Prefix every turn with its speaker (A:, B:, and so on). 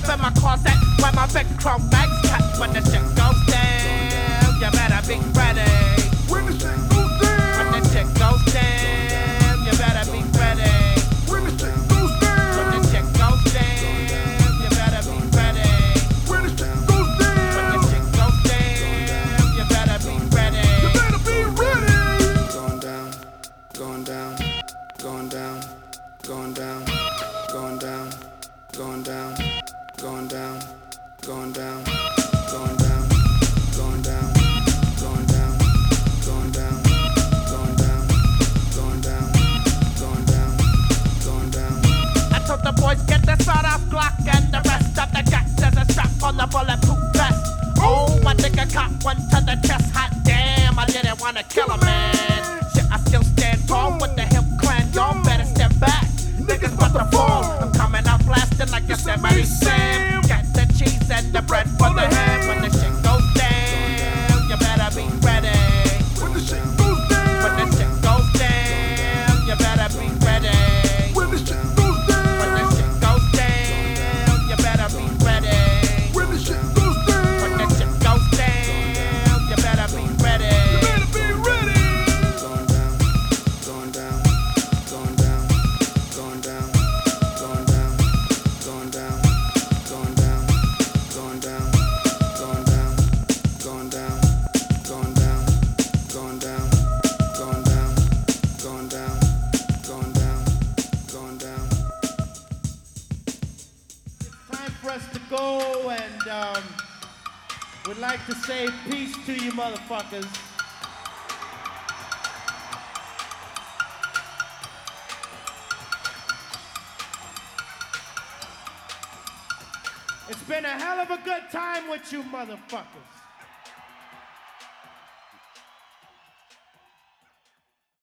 A: in my closet where my big chrome bags catch when the shit goes down. You better be ready.
B: When the shit goes down.
A: When the shit goes down, you better be ready.
B: When the shit goes down.
A: When the shit goes down, you better be ready.
B: When the shit goes down.
A: When the shit goes down, you better be ready.
B: You better be ready.
C: Going down, going down, going down, going down, going down, going down, going down, going down, going down, going down, going down, going down, going down, going down, going down, going down.
A: I told the boys get the sawed-off Glock and the rest of the gas as a strap on the bulletproof vest. Oh, my nigga caught one to the chest. Hot damn, I didn't wanna kill a man. Shit, I still stand tall with the hip clan. Y'all better step back. Niggas about to fall. I'm coming out blasting like Yosemite Sam. Got the cheese and the bread for the ham. When the shit goes down, you better be ready.
B: When the shit goes down.
A: When the shit goes down, you better be ready.
B: When the shit goes down.
A: When the shit goes down, you better be ready.
B: When the shit goes down.
A: When the shit goes down, you better be ready.
B: You better be ready.
C: Going down, going down, going down, going down, going down, going down, going down, going down, going down, going down, going down, going down, going down, going down, going down, going down.
D: Time for us to go, and we'd like to say peace to you motherfuckers. It's been a hell of a good time with you motherfuckers.